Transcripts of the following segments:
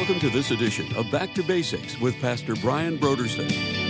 Welcome to this edition of Back to Basics with Pastor Brian Brodersen.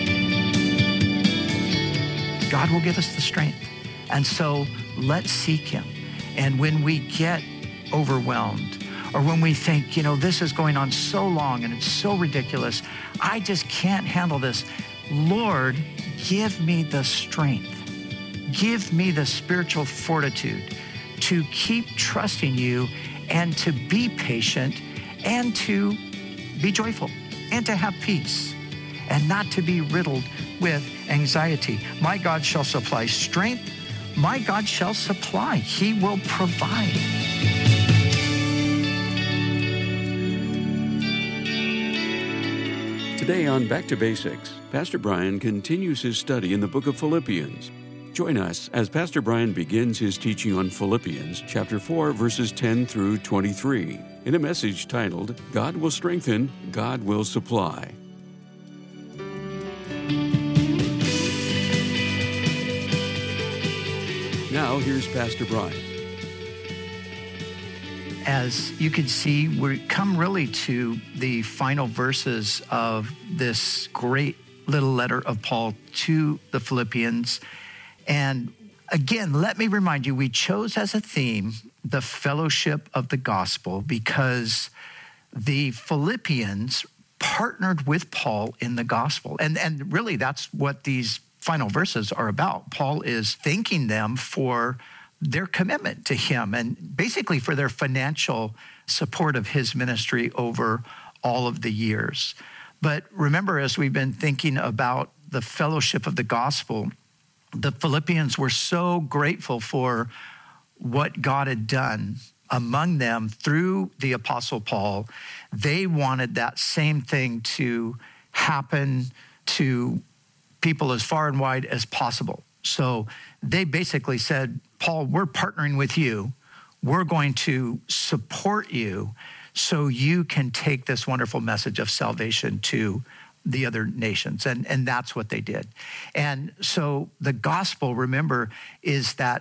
God will give us the strength. And so let's seek Him. And when we get overwhelmed, or when we think, this is going on so long and it's so ridiculous, I just can't handle this. Lord, give me the strength. Give me the spiritual fortitude to keep trusting you and to be patient and to be joyful and to have peace and not to be riddled with anxiety. My God shall supply strength. My God shall supply. He will provide. Today on Back to Basics, Pastor Brian continues his study in the book of Philippians. Join us as Pastor Brian begins his teaching on Philippians chapter 4, verses 10 through 23, in a message titled, God Will Strengthen, God Will Supply. Now, here's Pastor Brian. As you can see, we come really to the final verses of this great little letter of Paul to the Philippians. And again, let me remind you, we chose as a theme the fellowship of the gospel because the Philippians partnered with Paul in the gospel. And really, that's what these final verses are about. Paul is thanking them for their commitment to him and basically for their financial support of his ministry over all of the years. But remember, as we've been thinking about the fellowship of the gospel, the Philippians were so grateful for what God had done among them through the Apostle Paul. They wanted that same thing to happen to people as far and wide as possible. So they basically said, Paul, we're partnering with you. We're going to support you so you can take this wonderful message of salvation to the other nations. And that's what they did. And so the gospel, remember, is that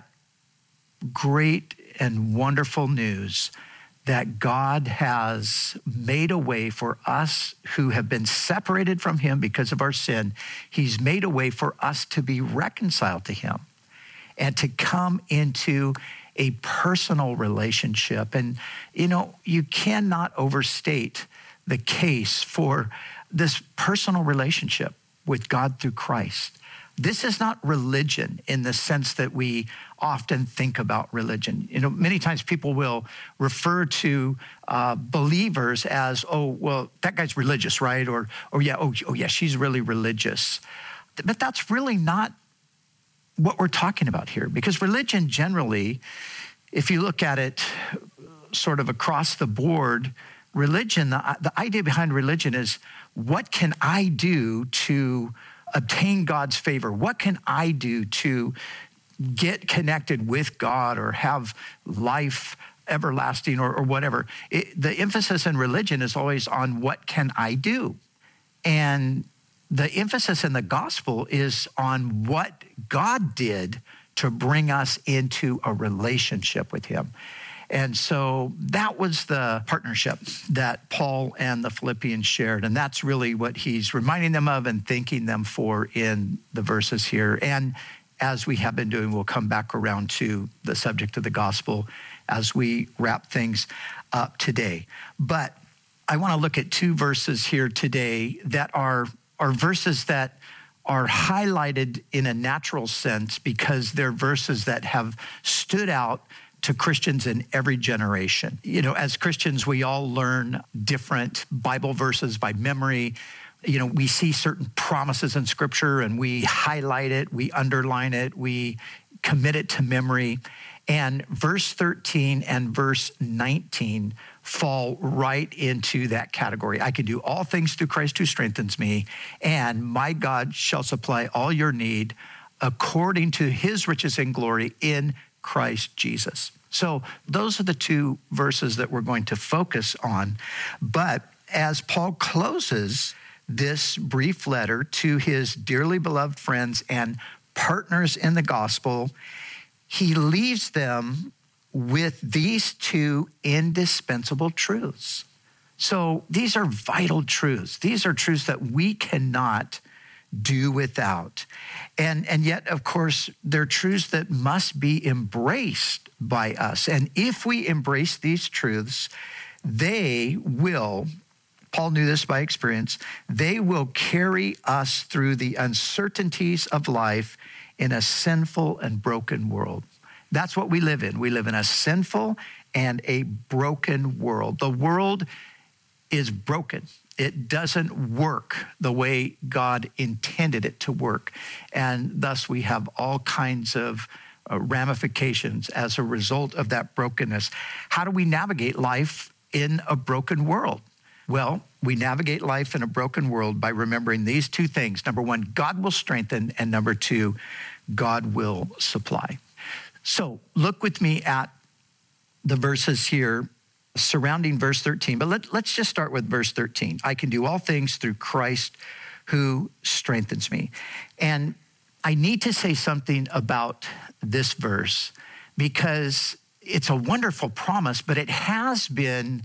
great and wonderful news that God has made a way for us who have been separated from him because of our sin. He's made a way for us to be reconciled to him and to come into a personal relationship. And, you cannot overstate the case for this personal relationship with God through Christ. This is not religion in the sense that we often think about religion. Many times people will refer to believers as, oh, well, that guy's religious, right? Or yeah, she's really religious. But that's really not what we're talking about here, because religion generally, if you look at it sort of across the board, religion, the idea behind religion is, what can I do to obtain God's favor? What can I do to get connected with God or have life everlasting or whatever? The emphasis in religion is always on what can I do? And the emphasis in the gospel is on what God did to bring us into a relationship with him. And so that was the partnership that Paul and the Philippians shared. And that's really what he's reminding them of and thanking them for in the verses here. And as we have been doing, we'll come back around to the subject of the gospel as we wrap things up today. But I want to look at two verses here today that are verses that are highlighted in a natural sense because they're verses that have stood out to Christians in every generation. As Christians, we all learn different Bible verses by memory. We see certain promises in Scripture and we highlight it, we underline it, we commit it to memory. And verse 13 and verse 19 fall right into that category. I can do all things through Christ who strengthens me, and my God shall supply all your need according to his riches and glory in Christ Jesus. So those are the two verses that we're going to focus on. But as Paul closes this brief letter to his dearly beloved friends and partners in the gospel, he leaves them with these two indispensable truths. So these are vital truths. These are truths that we cannot do without. And yet, of course, they're truths that must be embraced by us. And if we embrace these truths, they will, Paul knew this by experience, they will carry us through the uncertainties of life in a sinful and broken world. That's what we live in. We live in a sinful and a broken world. The world is broken. It doesn't work the way God intended it to work. And thus we have all kinds of ramifications as a result of that brokenness. How do we navigate life in a broken world? Well, we navigate life in a broken world by remembering these two things. Number one, God will strengthen, and number two, God will supply. So look with me at the verses here surrounding verse 13, but let's just start with verse 13. I can do all things through Christ who strengthens me. And I need to say something about this verse because it's a wonderful promise, but it has been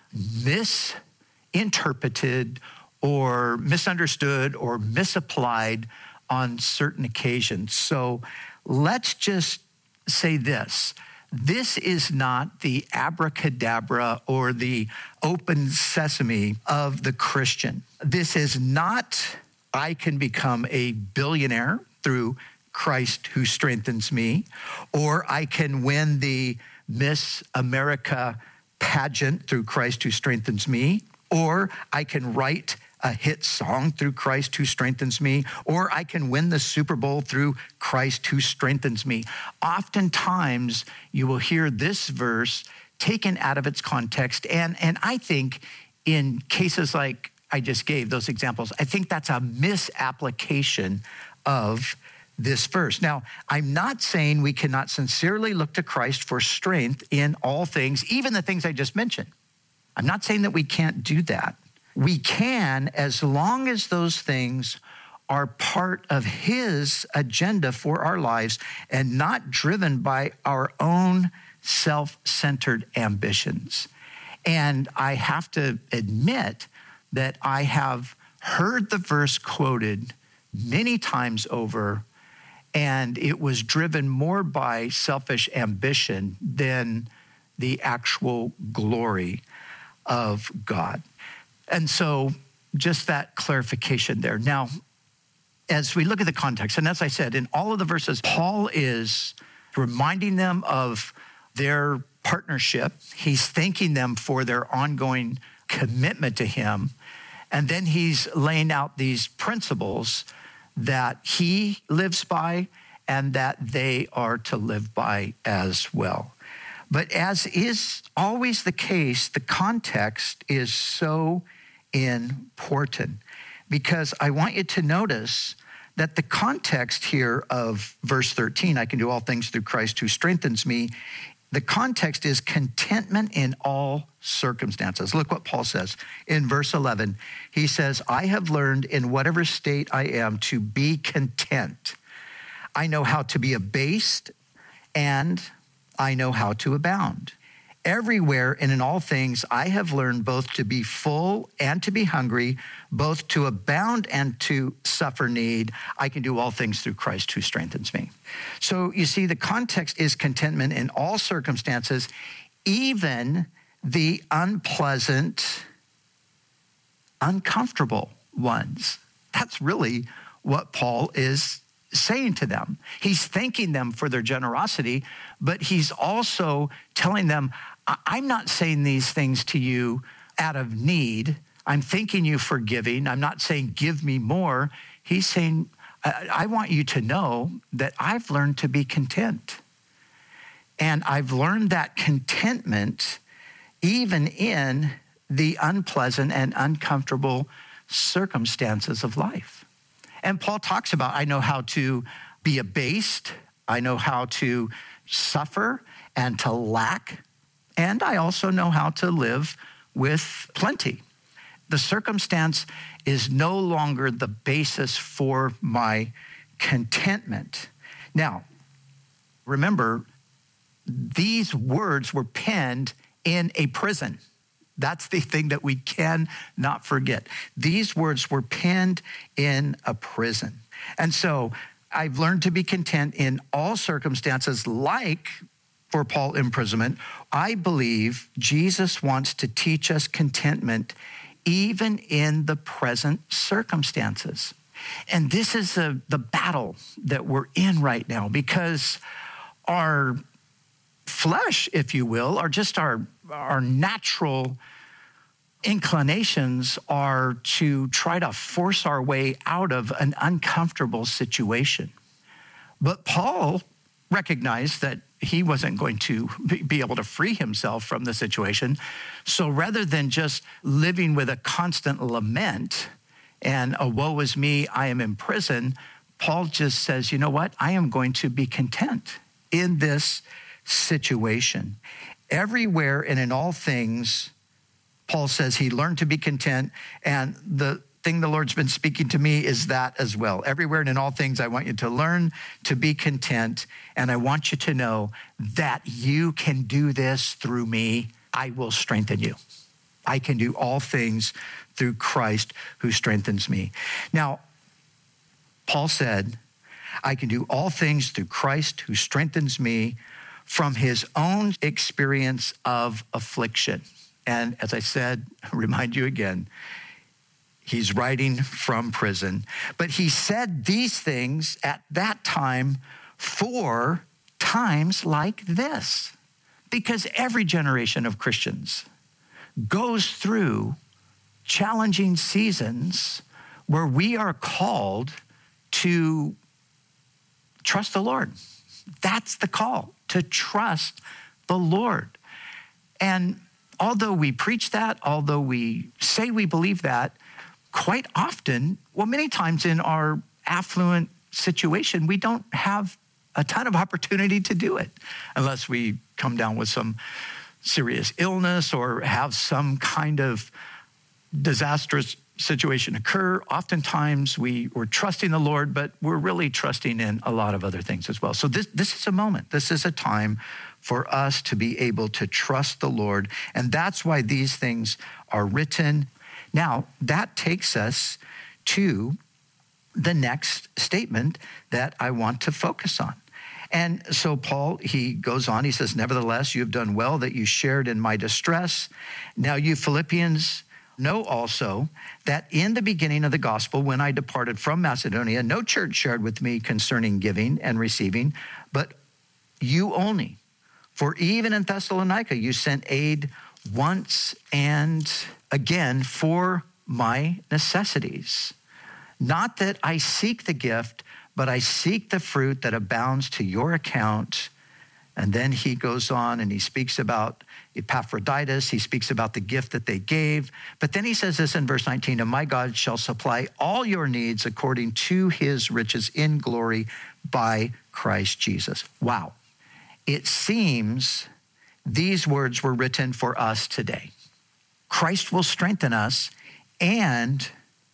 misinterpreted or misunderstood or misapplied on certain occasions. So let's just say this. This is not the abracadabra or the open sesame of the Christian. This is not, I can become a billionaire through Christ who strengthens me, or I can win the Miss America pageant through Christ who strengthens me, or I can write a hit song through Christ who strengthens me, or I can win the Super Bowl through Christ who strengthens me. Oftentimes, you will hear this verse taken out of its context, and I think in cases like I just gave, those examples, I think that's a misapplication of this verse. Now, I'm not saying we cannot sincerely look to Christ for strength in all things, even the things I just mentioned. I'm not saying that we can't do that. We can, as long as those things are part of his agenda for our lives and not driven by our own self-centered ambitions. And I have to admit that I have heard the verse quoted many times over, and it was driven more by selfish ambition than the actual glory of God. And so just that clarification there. Now, as we look at the context, and as I said, in all of the verses, Paul is reminding them of their partnership. He's thanking them for their ongoing commitment to him. And then he's laying out these principles that he lives by and that they are to live by as well. But as is always the case, the context is so important because I want you to notice that the context here of verse 13, I can do all things through Christ who strengthens me, the context is contentment in all circumstances. Look what Paul says in verse 11. He says, I have learned in whatever state I am to be content. I know how to be abased and I know how to abound. Everywhere and in all things, I have learned both to be full and to be hungry, both to abound and to suffer need. I can do all things through Christ who strengthens me. So you see, the context is contentment in all circumstances, even the unpleasant, uncomfortable ones. That's really what Paul is saying to them. He's thanking them for their generosity, but he's also telling them, I'm not saying these things to you out of need. I'm thanking you for giving. I'm not saying give me more. He's saying, I want you to know that I've learned to be content. And I've learned that contentment even in the unpleasant and uncomfortable circumstances of life. And Paul talks about, I know how to be abased. I know how to suffer and to lack. And I also know how to live with plenty. The circumstance is no longer the basis for my contentment. Now, remember, these words were penned in a prison. That's the thing that we cannot forget. These words were penned in a prison. And so I've learned to be content in all circumstances, like for Paul imprisonment. I believe Jesus wants to teach us contentment even in the present circumstances. And this is the battle that we're in right now, because our flesh, if you will, or just our natural inclinations are to try to force our way out of an uncomfortable situation. But Paul recognized that he wasn't going to be able to free himself from the situation. So rather than just living with a constant lament and a woe is me, I am in prison, Paul just says, you know what? I am going to be content in this situation. Everywhere and in all things, Paul says he learned to be content, and the thing the Lord's been speaking to me is that as well. Everywhere and in all things, I want you to learn to be content, and I want you to know that you can do this through me. I will strengthen you. I can do all things through Christ who strengthens me. Now, Paul said, I can do all things through Christ who strengthens me, from his own experience of affliction. And as I said, remind you again, he's writing from prison. But he said these things at that time for times like this. Because every generation of Christians goes through challenging seasons where we are called to trust the Lord. That's the call, to trust the Lord. And although we preach that, although we say we believe that, quite often, well, many times in our affluent situation, we don't have a ton of opportunity to do it unless we come down with some serious illness or have some kind of disastrous situation occur. Oftentimes we're trusting the Lord, but we're really trusting in a lot of other things as well. So this is a moment. This is a time for us to be able to trust the Lord. And that's why these things are written. Now, that takes us to the next statement that I want to focus on. And so Paul, he goes on, he says, nevertheless, you have done well that you shared in my distress. Now you Philippians know also that in the beginning of the gospel, when I departed from Macedonia, no church shared with me concerning giving and receiving, but you only. For even in Thessalonica, you sent aid once and again for my necessities. Not that I seek the gift, but I seek the fruit that abounds to your account. And then he goes on and he speaks about Epaphroditus. He speaks about the gift that they gave. But then he says this in verse 19, and my God shall supply all your needs according to his riches in glory by Christ Jesus. Wow. It seems these words were written for us today. Christ will strengthen us and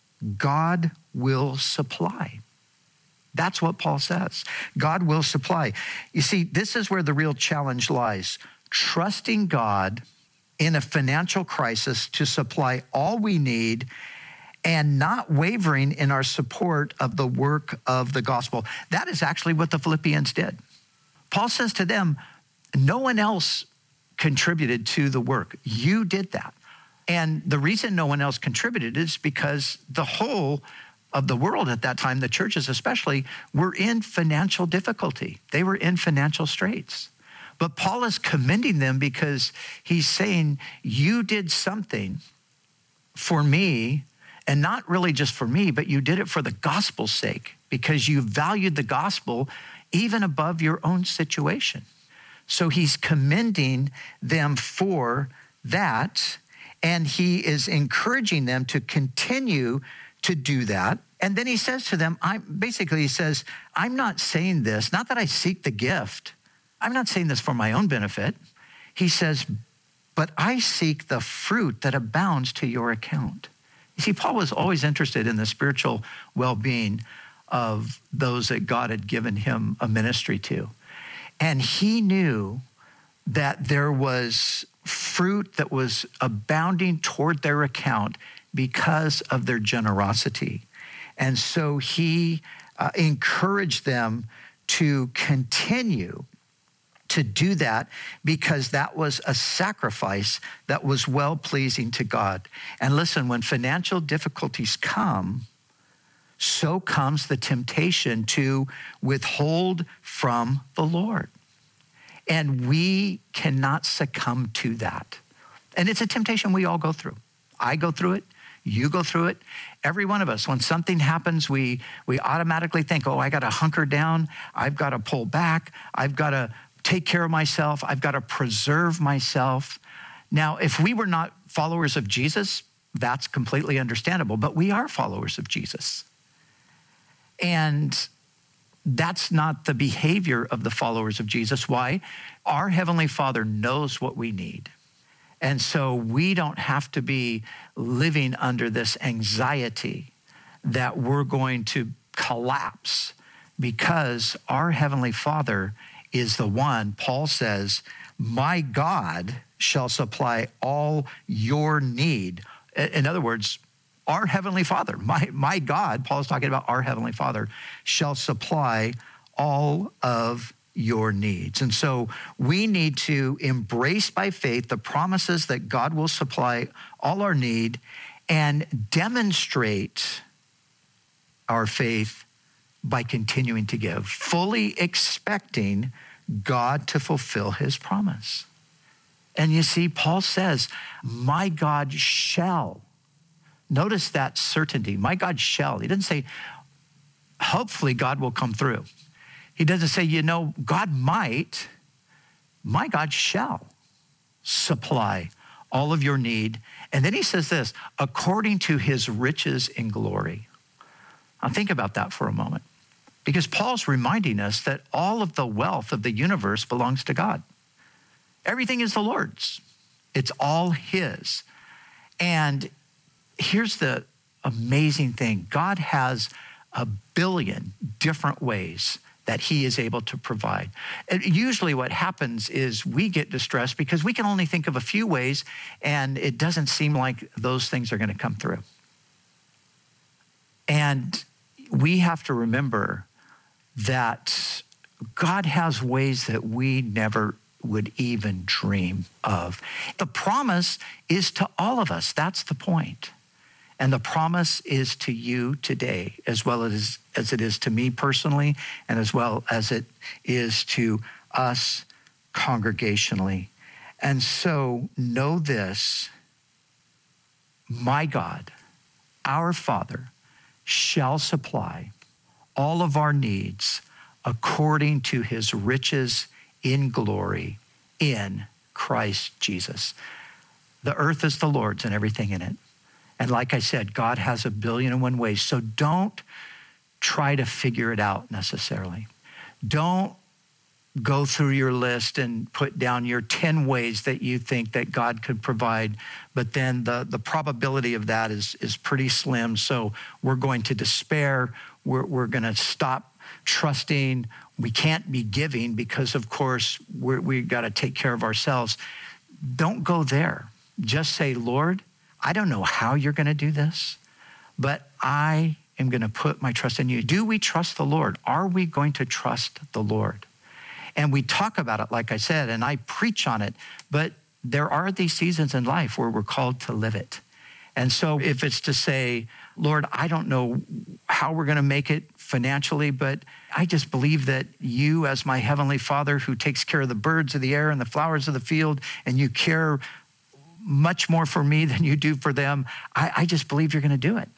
God will supply. That's what Paul says. God will supply. You see, this is where the real challenge lies. Trusting God in a financial crisis to supply all we need and not wavering in our support of the work of the gospel. That is actually what the Philippians did. Paul says to them, no one else contributed to the work. You did that. And the reason no one else contributed is because the whole of the world at that time, the churches especially, were in financial difficulty. They were in financial straits. But Paul is commending them because he's saying, you did something for me, and not really just for me, but you did it for the gospel's sake, because you valued the gospel even above your own situation. So he's commending them for that, and he is encouraging them to continue to do that. And then he says to them, he says, I'm not saying this, not that I seek the gift. I'm not saying this for my own benefit. He says, but I seek the fruit that abounds to your account. You see, Paul was always interested in the spiritual well-being of those that God had given him a ministry to. And he knew that there was fruit that was abounding toward their account because of their generosity. And so he encouraged them to continue to do that because that was a sacrifice that was well-pleasing to God. And listen, when financial difficulties come, so comes the temptation to withhold from the Lord. And we cannot succumb to that. And it's a temptation we all go through. I go through it. You go through it. Every one of us, when something happens, we automatically think, oh, I got to hunker down. I've got to pull back. I've got to take care of myself. I've got to preserve myself. Now, if we were not followers of Jesus, that's completely understandable. But we are followers of Jesus. And that's not the behavior of the followers of Jesus. Why? Our Heavenly Father knows what we need. And so we don't have to be living under this anxiety that we're going to collapse because our Heavenly Father is the one, Paul says, my God shall supply all your need. In other words, our Heavenly Father, my God, Paul is talking about our Heavenly Father, shall supply all of your needs. And so we need to embrace by faith the promises that God will supply all our need and demonstrate our faith by continuing to give, fully expecting God to fulfill his promise. And you see, Paul says, my God shall. Notice that certainty. My God shall. He doesn't say, hopefully God will come through. He doesn't say, God might. My God shall supply all of your need. And then he says this, according to his riches in glory. Now think about that for a moment. Because Paul's reminding us that all of the wealth of the universe belongs to God. Everything is the Lord's. It's all his. And here's the amazing thing. God has a billion different ways that he is able to provide. And usually what happens is we get distressed because we can only think of a few ways and it doesn't seem like those things are going to come through. And we have to remember that God has ways that we never would even dream of. The promise is to all of us. That's the point. And the promise is to you today, as well as it is to me personally, and as well as it is to us congregationally. And so know this, my God, our Father, shall supply all of our needs according to his riches in glory in Christ Jesus. The earth is the Lord's and everything in it. And like I said, God has 1,000,000,001 ways. So don't try to figure it out necessarily. Don't go through your list and put down your 10 ways that you think that God could provide. But then the probability of that is pretty slim. So we're going to despair. We're going to stop trusting. We can't be giving because, of course, we got to take care of ourselves. Don't go there. Just say, Lord, I don't know how you're going to do this, but I am going to put my trust in you. Do we trust the Lord? Are we going to trust the Lord? And we talk about it, like I said, and I preach on it, but there are these seasons in life where we're called to live it. And so if it's to say, Lord, I don't know how we're going to make it financially, but I just believe that you, as my Heavenly Father who takes care of the birds of the air and the flowers of the field, and you care much more for me than you do for them, I just believe you're going to do it.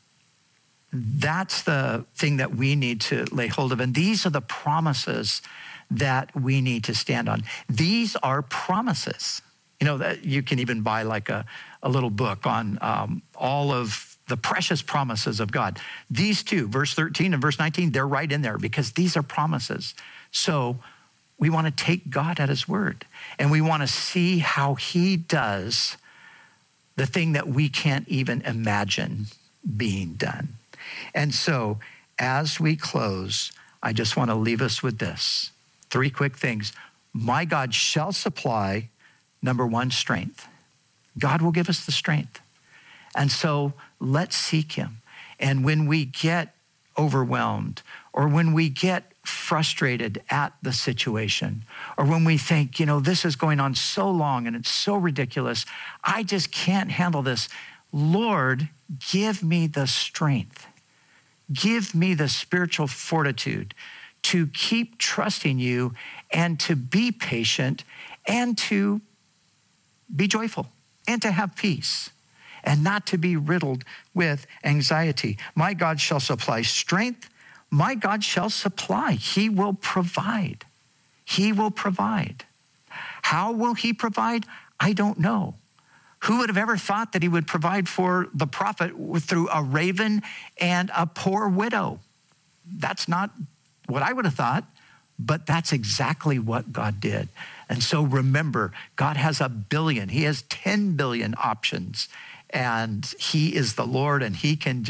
That's the thing that we need to lay hold of. And these are the promises that we need to stand on. These are promises. That you can even buy like a little book on all of the precious promises of God. These two, verse 13 and verse 19, they're right in there because these are promises. So we want to take God at his word, and we want to see how he does the thing that we can't even imagine being done. And so as we close, I just want to leave us with this. 3 quick things. My God shall supply Number one, strength. God will give us the strength. And so let's seek him. And when we get overwhelmed, or when we get frustrated at the situation, or when we think, this is going on so long and it's so ridiculous, I just can't handle this. Lord, give me the strength. Give me the spiritual fortitude to keep trusting you and to be patient and to be joyful and to have peace and not to be riddled with anxiety. My God shall supply strength. My God shall supply. He will provide. He will provide. How will he provide? I don't know. Who would have ever thought that he would provide for the prophet through a raven and a poor widow? That's not what I would have thought, but that's exactly what God did. And so remember, God has 1 billion. He has 10 billion options, and he is the Lord, and he can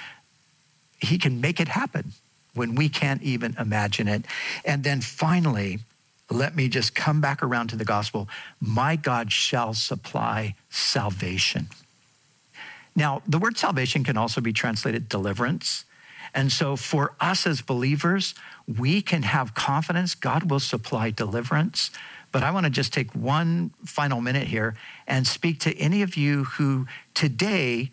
make it happen when we can't even imagine it. And then finally, let me just come back around to the gospel. My God shall supply salvation. Now, the word salvation can also be translated deliverance. And so for us as believers, we can have confidence God will supply deliverance. But I want to just take one final minute here and speak to any of you who today,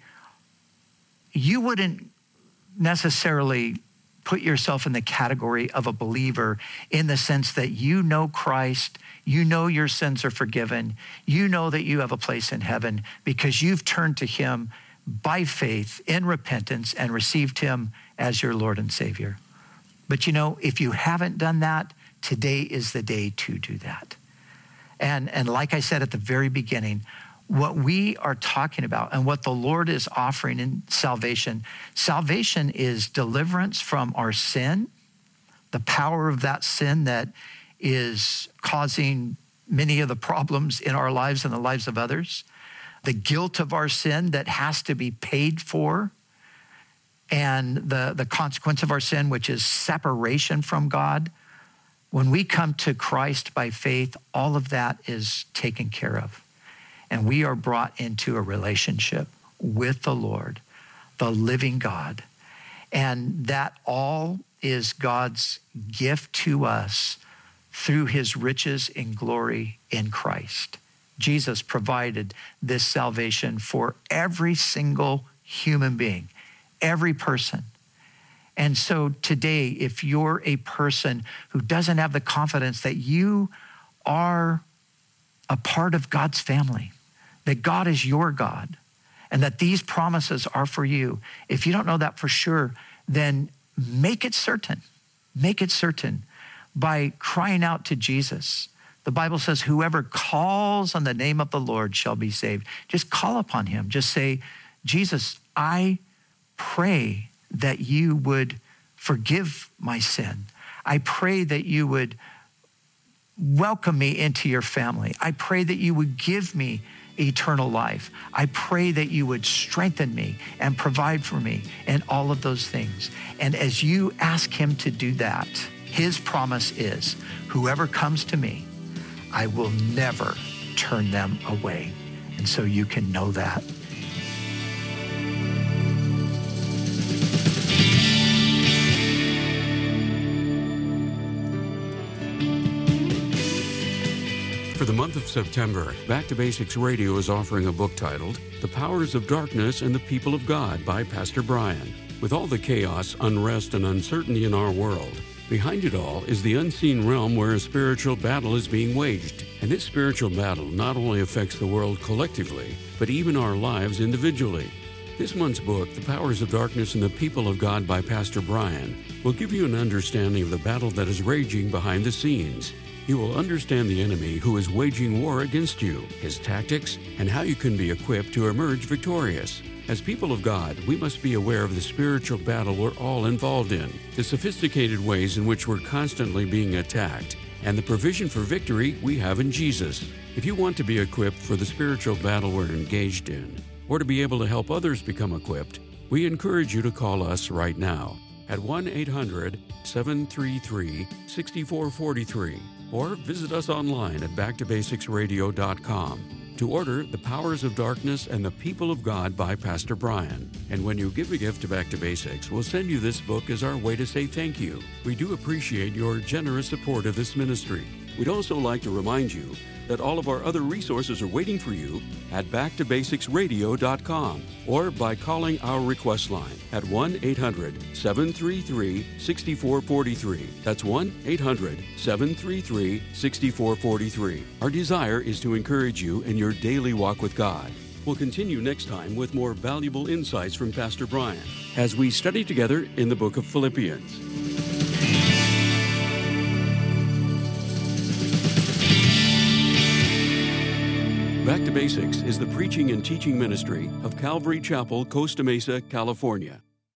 you wouldn't necessarily put yourself in the category of a believer in the sense that you know Christ, you know your sins are forgiven, you know that you have a place in heaven because you've turned to him by faith in repentance and received him as your Lord and Savior. But if you haven't done that, today is the day to do that. And like I said at the very beginning, what we are talking about and what the Lord is offering in salvation is deliverance from our sin, the power of that sin that is causing many of the problems in our lives and the lives of others, the guilt of our sin that has to be paid for, and the consequence of our sin, which is separation from God. When we come to Christ by faith, all of that is taken care of. And we are brought into a relationship with the Lord, the living God. And that all is God's gift to us through his riches in glory in Christ. Jesus provided this salvation for every single human being, every person. And so today, if you're a person who doesn't have the confidence that you are a part of God's family, that God is your God, and that these promises are for you, if you don't know that for sure, then make it certain. Make it certain by crying out to Jesus. The Bible says, whoever calls on the name of the Lord shall be saved. Just call upon him. Just say, Jesus, I pray that you would forgive my sin. I pray that you would welcome me into your family. I pray that you would give me eternal life. I pray that you would strengthen me and provide for me and all of those things. And as you ask him to do that, his promise is, whoever comes to me, I will never turn them away. And so you can know that. For the month of September, Back to Basics Radio is offering a book titled The Powers of Darkness and the People of God by Pastor Brian. With all the chaos, unrest, and uncertainty in our world, behind it all is the unseen realm where a spiritual battle is being waged. And this spiritual battle not only affects the world collectively, but even our lives individually. This month's book, The Powers of Darkness and the People of God by Pastor Brian, will give you an understanding of the battle that is raging behind the scenes. You will understand the enemy who is waging war against you, his tactics, and how you can be equipped to emerge victorious. As people of God, we must be aware of the spiritual battle we're all involved in, the sophisticated ways in which we're constantly being attacked, and the provision for victory we have in Jesus. If you want to be equipped for the spiritual battle we're engaged in, or to be able to help others become equipped, we encourage you to call us right now at 1-800-733-6443. or visit us online at backtobasicsradio.com to order The Powers of Darkness and the People of God by Pastor Brian. And when you give a gift to Back to Basics, we'll send you this book as our way to say thank you. We do appreciate your generous support of this ministry. We'd also like to remind you that all of our other resources are waiting for you at backtobasicsradio.com or by calling our request line at 1-800-733-6443. That's 1-800-733-6443. Our desire is to encourage you in your daily walk with God. We'll continue next time with more valuable insights from Pastor Brian as we study together in the book of Philippians. Back to Basics is the preaching and teaching ministry of Calvary Chapel, Costa Mesa, California.